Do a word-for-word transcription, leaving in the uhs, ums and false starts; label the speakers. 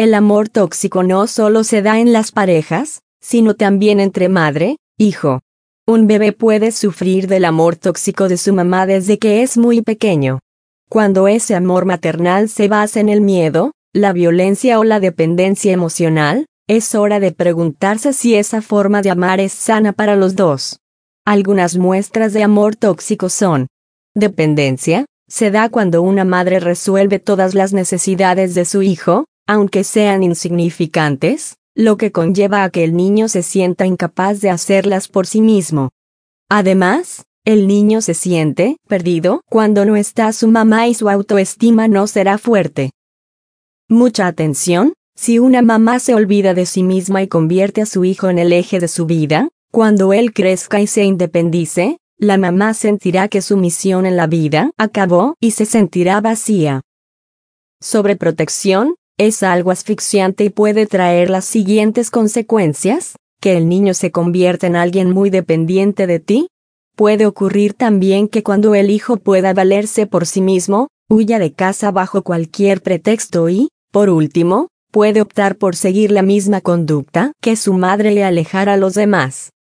Speaker 1: El amor tóxico no solo se da en las parejas, sino también entre madre, hijo. Un bebé puede sufrir del amor tóxico de su mamá desde que es muy pequeño. Cuando ese amor maternal se basa en el miedo, la violencia o la dependencia emocional, es hora de preguntarse si esa forma de amar es sana para los dos. Algunas muestras de amor tóxico son: dependencia, se da cuando una madre resuelve todas las necesidades de su hijo, aunque sean insignificantes, lo que conlleva a que el niño se sienta incapaz de hacerlas por sí mismo. Además, el niño se siente perdido cuando no está su mamá y su autoestima no será fuerte. Mucha atención, si una mamá se olvida de sí misma y convierte a su hijo en el eje de su vida, cuando él crezca y se independice, la mamá sentirá que su misión en la vida acabó y se sentirá vacía. Sobreprotección, es algo asfixiante y puede traer las siguientes consecuencias: que el niño se convierta en alguien muy dependiente de ti. Puede ocurrir también que cuando el hijo pueda valerse por sí mismo, huya de casa bajo cualquier pretexto y, por último, puede optar por seguir la misma conducta que su madre le alejara a los demás.